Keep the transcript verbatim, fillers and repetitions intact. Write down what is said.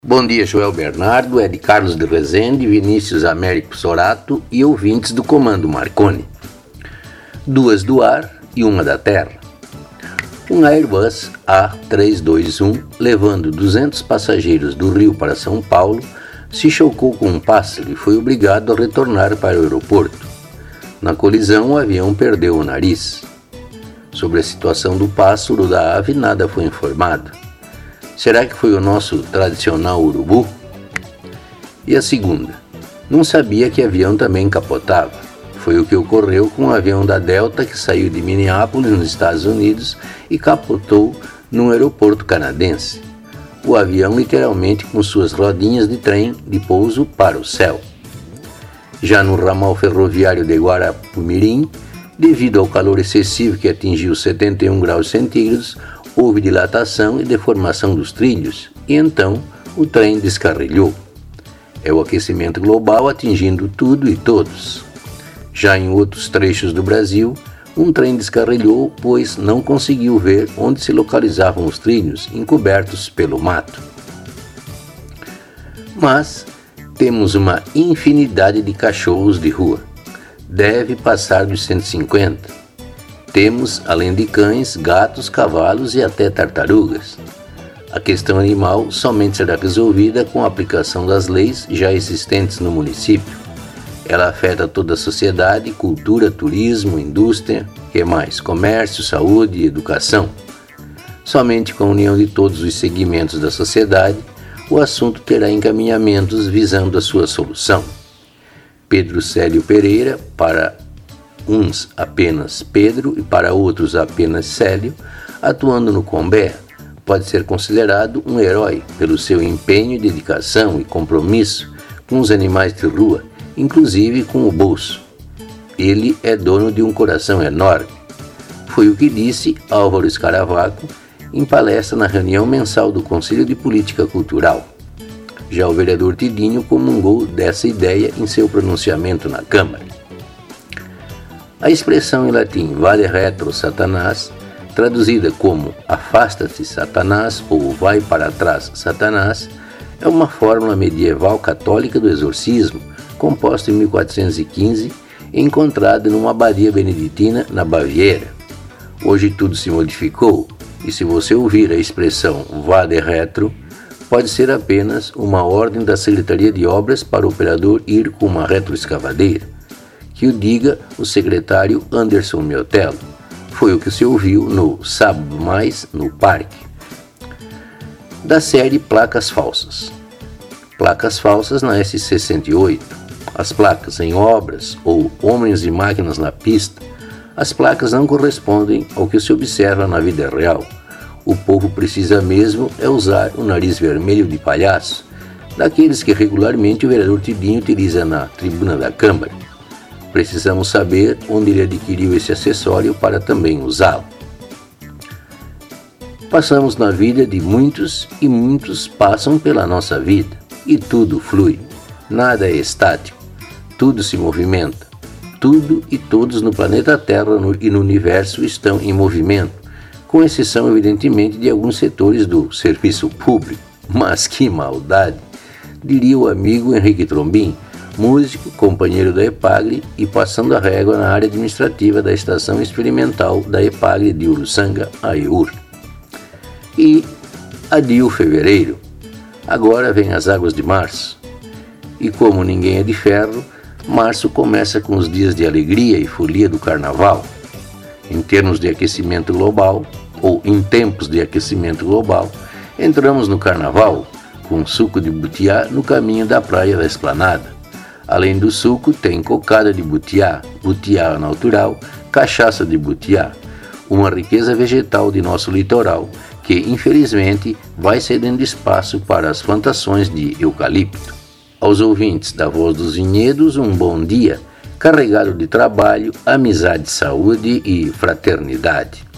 Bom dia, Joel Bernardo, Ed Carlos de Rezende, Vinícius Américo Sorato e ouvintes do Comando Marconi. Duas do ar e uma da terra. Um Airbus A trezentos e vinte e um, levando duzentos passageiros do Rio para São Paulo, se chocou com um pássaro e foi obrigado a retornar para o aeroporto. Na colisão, o avião perdeu o nariz. Sobre a situação do pássaro da ave, nada foi informado. Será que foi o nosso tradicional urubu? E a segunda? Não sabia que avião também capotava. Foi o que ocorreu com o avião da Delta que saiu de Minneapolis, nos Estados Unidos, e capotou num aeroporto canadense. O avião literalmente com suas rodinhas de trem de pouso para o céu. Já no ramal ferroviário de Guarapumirim, devido ao calor excessivo que atingiu setenta e um graus centígrados, houve dilatação e deformação dos trilhos, e então o trem descarrilhou. É o aquecimento global atingindo tudo e todos. Já em outros trechos do Brasil, um trem descarrilhou, pois não conseguiu ver onde se localizavam os trilhos, encobertos pelo mato. Mas temos uma infinidade de cachorros de rua. Deve passar dos cento e cinquenta. Temos, além de cães, gatos, cavalos e até tartarugas. A questão animal somente será resolvida com a aplicação das leis já existentes no município. Ela afeta toda a sociedade, cultura, turismo, indústria, que mais? Comércio, saúde e educação. Somente com a união de todos os segmentos da sociedade, o assunto terá encaminhamentos visando a sua solução. Pedro Célio Pereira, para uns apenas Pedro e para outros apenas Célio, atuando no Combé, pode ser considerado um herói pelo seu empenho, dedicação e compromisso com os animais de rua, inclusive com o bolso. Ele é dono de um coração enorme. Foi o que disse Álvaro Escaravaco em palestra na reunião mensal do Conselho de Política Cultural. Já o vereador Tidinho comungou dessa ideia em seu pronunciamento na Câmara. A expressão em latim vade retro Satanás, traduzida como afasta-te Satanás ou vai para trás Satanás, é uma fórmula medieval católica do exorcismo, composta em mil quatrocentos e quinze e encontrada numa abadia beneditina na Baviera. Hoje tudo se modificou, e se você ouvir a expressão vade retro, pode ser apenas uma ordem da Secretaria de Obras para o operador ir com uma retroescavadeira. Que o diga o secretário Anderson Miotello. Foi o que se ouviu no Sábado Mais, no Parque. Da série Placas Falsas. Placas falsas na S sessenta e oito. As placas em obras ou homens e máquinas na pista. As placas não correspondem ao que se observa na vida real. O povo precisa mesmo é usar o nariz vermelho de palhaço, daqueles que regularmente o vereador Tidinho utiliza na tribuna da Câmara. Precisamos saber onde ele adquiriu esse acessório para também usá-lo. Passamos na vida de muitos e muitos passam pela nossa vida. E tudo flui. Nada é estático. Tudo se movimenta. Tudo e todos no planeta Terra e no universo estão em movimento, com exceção, evidentemente, de alguns setores do serviço público. Mas que maldade! Diria o amigo Henrique Trombin, músico, companheiro da EPAGRE e passando a régua na área administrativa da Estação Experimental da EPAGRE de Uruçanga, a E U R. E adio fevereiro. Agora vem as águas de março. E como ninguém é de ferro, março começa com os dias de alegria e folia do carnaval. Em termos de aquecimento global, ou em tempos de aquecimento global, entramos no carnaval com suco de butiá no caminho da praia da Esplanada. Além do suco, tem cocada de butiá, butiá natural, cachaça de butiá, uma riqueza vegetal de nosso litoral, que infelizmente vai cedendo espaço para as plantações de eucalipto. Aos ouvintes da Voz dos Vinhedos, um bom dia, carregado de trabalho, amizade, saúde e fraternidade.